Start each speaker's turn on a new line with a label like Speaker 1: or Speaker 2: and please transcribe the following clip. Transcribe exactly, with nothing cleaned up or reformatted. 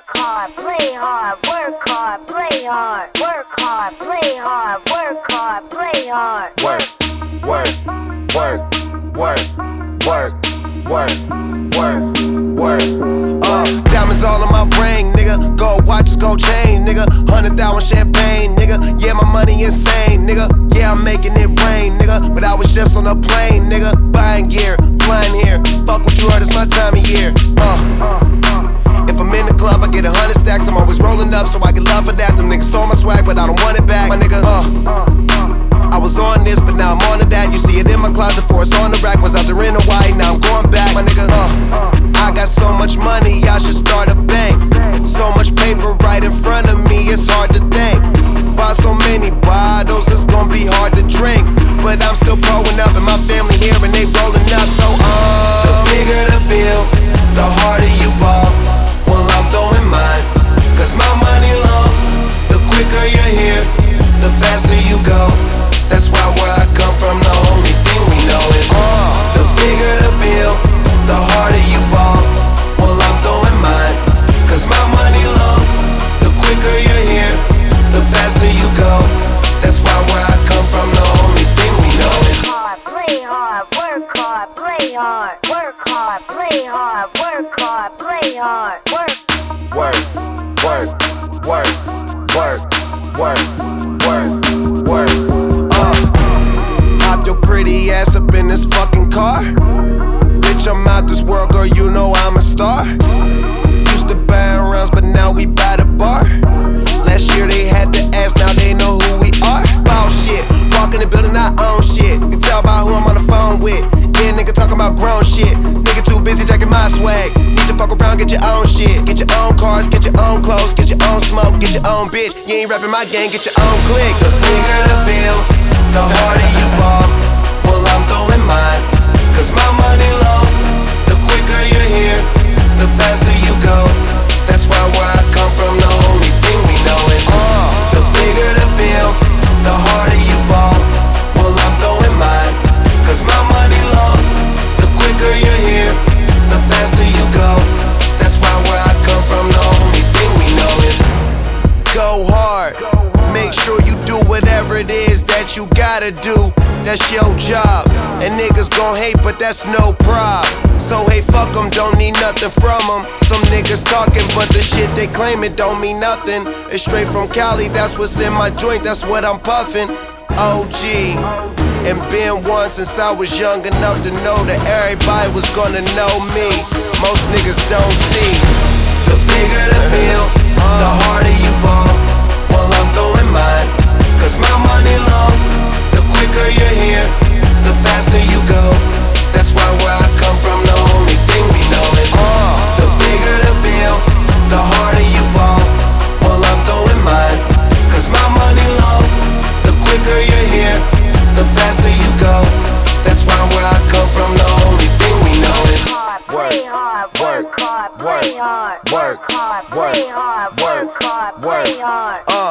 Speaker 1: Work hard, play hard, work hard, play hard, work hard, play hard, work hard, play hard.
Speaker 2: Work, work, work, work, work, work, work, work. Uh, diamonds all on my ring, nigga. Gold watches, gold chain, nigga. Hundred thousand champagne, nigga. Yeah, my money insane, nigga. Yeah, I'm making it rain, nigga. But I was just on a plane, nigga. Buying gear, flying here. Fuck what you heard, it's my time of year. Uh. If I'm in the club, I get a hundred stacks. I'm always rolling up, so I get love for that. Them niggas stole my swag, but I don't want it back. My nigga, uh, I was on this, but now I'm on to that. You see it in my closet, for it's on the rack. Was out there in Hawaii, now I'm going back. My nigga, uh, I got so much money, I should start a bank. So much paper right in front of me, it's hard to think. Buy so many bottles, it's gonna be hard to drink. But I'm still pulling up, and my family here, and they rolling up. So, uh, the bigger the bill, the harder you ball. Well, I'm throwing mine, cause my money long. The quicker you're here, the faster you go. That's why where I come from, the only thing we know is uh, the bigger the bill, the harder you ball. Well, I'm throwing mine, cause my money long. The quicker you're here, the faster you go. That's why where I come from, the only thing we know is
Speaker 1: hard, play hard, work hard, play hard, work hard, play hard, work hard, play hard, work.
Speaker 2: Work, work, work, work, work, work, work. Uh, hop your pretty ass up in this fucking car. Bitch, I'm out this world, girl, you know I'm a star. Used to buy rounds, but now we buy the bar. Last year they had to ask, now they know who we are. Ball shit, walk in the building, I own shit. You can tell by who I'm on the phone with. Yeah, nigga talking about grown shit. Nigga too busy jacking my swag. Need to fuck around, get your own shit. Get your own cars, get your own clothes, get your own smoke, get your own bitch. You ain't rapping my gang, get your own clique. The bigger the bill, the harder you fall. Well, I'm throwing mine, cause my money long. The quicker you're here, the faster you go. That's why where I come from, the only thing we know is uh, the bigger the bill, the harder you ball. Well, I'm throwing mine, cause my money long. The quicker you're here, the faster you go. That's why where I come from, the only thing we know is go hard. Make sure you do whatever it is that you gotta do. That's your job. And niggas gon' hate, but that's no prob. So hey, fuck them, don't need nothing from them. Some niggas talking, but the shit they claim it don't mean nothing. It's straight from Cali, that's what's in my joint, that's what I'm puffin'. O G, and been one since I was young enough to know that everybody was gonna know me. Most niggas don't see. The bigger the bill, the harder you ball. Well, I'm throwing mine, cause my money long. The quicker you're here, the faster you go. That's why where I come from, the only thing we know is uh, the bigger the bill, the harder you ball. Well, I'm throwing mine, cause my money long. The quicker you're here, the faster you go. That's why where I come from, the only thing we know is
Speaker 1: Play hard, work hard, play hard,
Speaker 2: work,
Speaker 1: work hard, play hard, work hard, play hard.
Speaker 2: Uh,